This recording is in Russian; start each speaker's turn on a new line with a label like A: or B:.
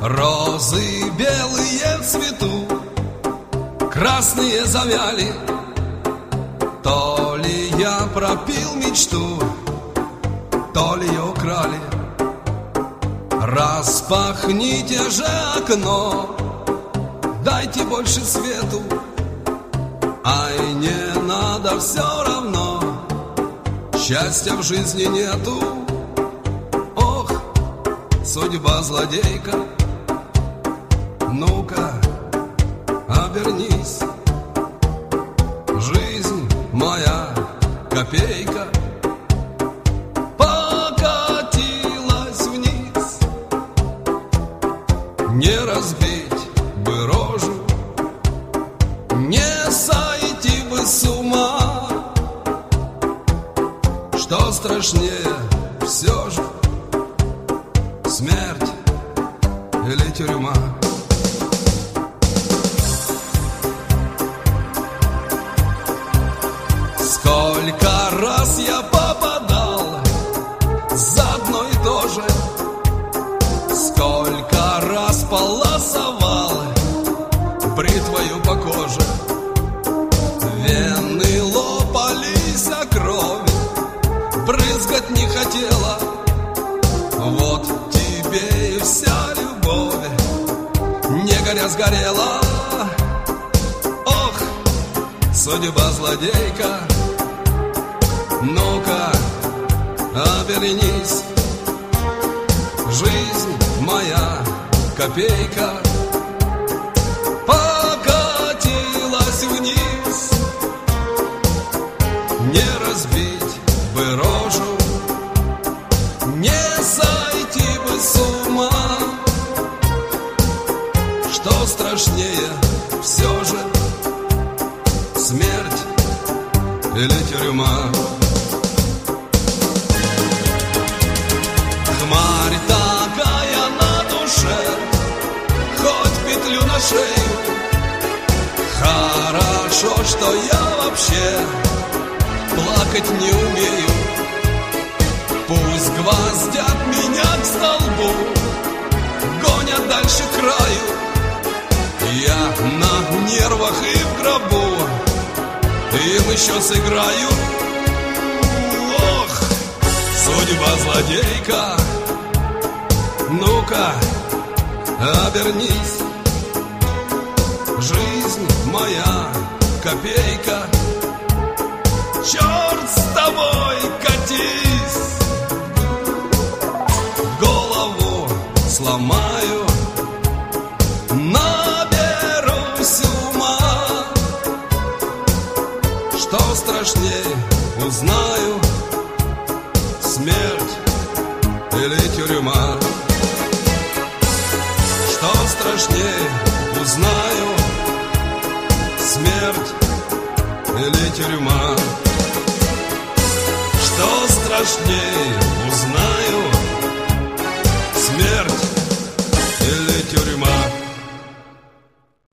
A: Розы белые цветут, красные завяли. То ли я пропил мечту, то ли ее украли. Распахните же окно, дайте больше свету. Ай, не надо, все равно счастья в жизни нету. Ох, судьба злодейка, ну-ка, обернись. Жизнь моя копейка покатилась вниз. Не разбить бы рожу, не сойти бы с ума. Что страшнее все же, смерть или тюрьма? Сколько раз я попадал за одно и то же, сколько раз полосовал бритвою по коже. Вены лопались, а кровь брызгать не хотела. Вот тебе и вся любовь, не горя сгорела. Ох, судьба злодейка, ну-ка, обернись. Жизнь моя копейка покатилась вниз. Не разбить бы рожу, не сойти бы с ума. Что страшнее все же, смерть или тюрьма? Хмарь такая на душе, хоть петлю на шею. Хорошо, что я вообще плакать не умею. Пусть гвоздят меня к столбу, гонят дальше к краю. Я на нервах и в гробу им еще сыграю. Ох, судьба злодейка, ну-ка, обернись. Жизнь моя копейка, черт с тобой, катись. Голову сломаю, наберусь ума. Что страшнее узнаю, смерть или тюрьма? Что страшнее узнаю, смерть или тюрьма? Что страшнее